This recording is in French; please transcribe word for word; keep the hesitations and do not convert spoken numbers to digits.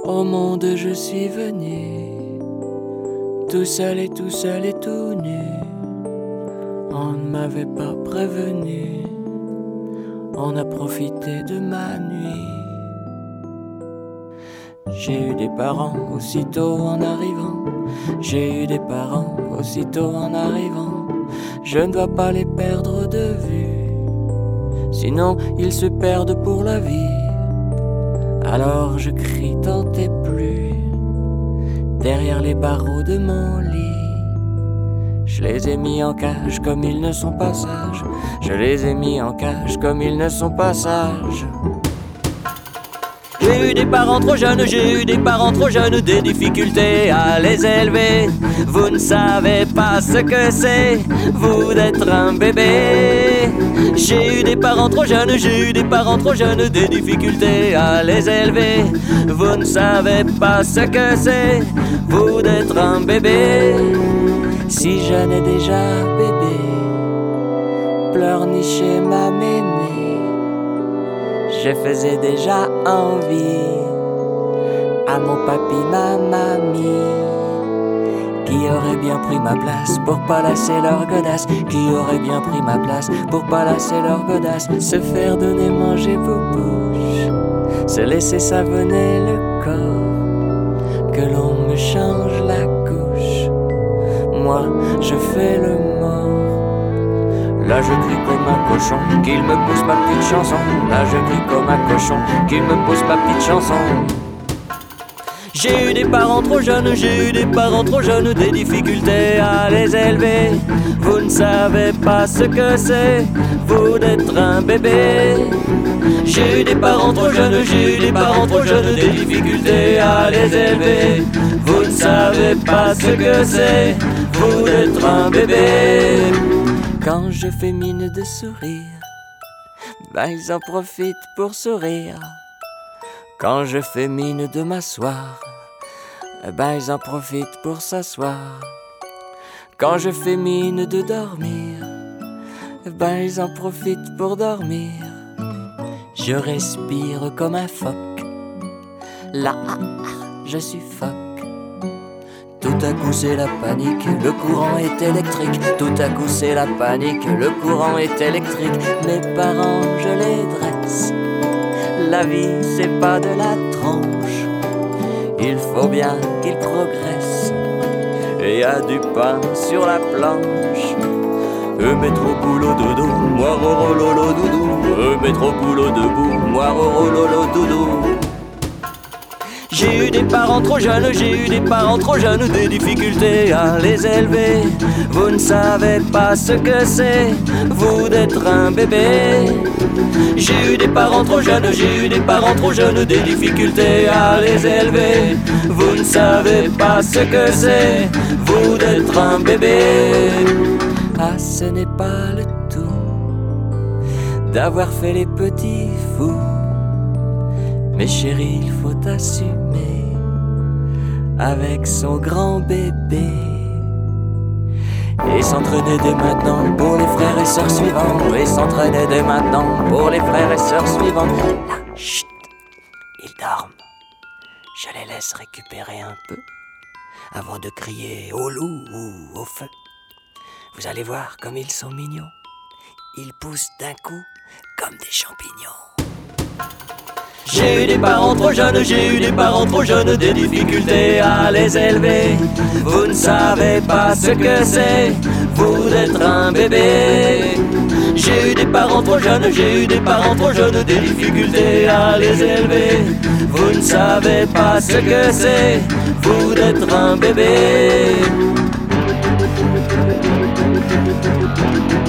Au monde je suis venu, tout seul et tout seul et tout nu. On ne m'avait pas prévenu, on a profité de ma nuit. J'ai eu des parents aussitôt en arrivant, j'ai eu des parents aussitôt en arrivant. Je ne dois pas les perdre de vue, sinon ils se perdent pour la vie. Alors je crie tant et plus, derrière les barreaux de mon lit. Je les ai mis en cage comme ils ne sont pas sages, je les ai mis en cage comme ils ne sont pas sages. J'ai eu des parents trop jeunes, j'ai eu des parents trop jeunes, des difficultés à les élever. Vous ne savez pas ce que c'est, vous d'être un bébé. J'ai eu des parents trop jeunes, j'ai eu des parents trop jeunes, des difficultés à les élever. Vous ne savez pas ce que c'est, vous d'être un bébé. Si je n'ai déjà bébé, pleurnicher ma mémé, je faisais déjà envie à mon papy, ma mamie, qui aurait bien pris ma place pour pas lasser leur godasse, qui aurait bien pris ma place pour pas lasser leur godasse. Se faire donner manger vos bouches, se laisser savonner le corps, que l'on me change la couche, moi je fais le mort. Là je crie comme un cochon, qu'il me pousse ma petite chanson. Là je crie comme un cochon, qu'il me pousse ma petite chanson. J'ai eu des parents trop jeunes, j'ai eu des parents trop jeunes, des difficultés à les élever. Vous ne savez pas ce que c'est, vous d'être un bébé. J'ai eu des parents trop jeunes, j'ai eu des parents trop jeunes, des difficultés à les élever. Vous ne savez pas ce que c'est, vous d'être un bébé. Quand je fais mine de sourire, ben ils en profitent pour sourire. Quand je fais mine de m'asseoir, ben ils en profitent pour s'asseoir. Quand je fais mine de dormir, ben ils en profitent pour dormir. Je respire comme un phoque, là je suffoque. Tout à coup c'est la panique, le courant est électrique. Tout à coup c'est la panique, le courant est électrique. Mes parents je les dresse, la vie c'est pas de la tranche. Il faut bien qu'ils progressent, et y a du pain sur la planche. Eux métro boulot dodo, moi rorololo doudou. Eux métro boulot debout, moi rorololo doudou. J'ai eu des parents trop jeunes, j'ai eu des parents trop jeunes, des difficultés à les élever. Vous ne savez pas ce que c'est, vous d'être un bébé. J'ai eu des parents trop jeunes, j'ai eu des parents trop jeunes, des difficultés à les élever. Vous ne savez pas ce que c'est, vous d'être un bébé. Ah, ce n'est pas le tout d'avoir fait les petits fous. Mais chérie, il faut assumer avec son grand bébé et s'entraîner dès maintenant pour les frères et sœurs suivants. Et s'entraîner dès maintenant pour les frères et sœurs suivants. Là, chut, ils dorment. Je les laisse récupérer un peu avant de crier au loup ou au feu. Vous allez voir comme ils sont mignons. Ils poussent d'un coup comme des champignons. J'ai eu des parents trop jeunes, j'ai eu des parents trop jeunes, des difficultés à les élever. Vous ne savez pas ce que c'est, vous d'être un bébé. J'ai eu des parents trop jeunes, j'ai eu des parents trop jeunes, des difficultés à les élever. Vous ne savez pas ce que c'est, vous d'être un bébé.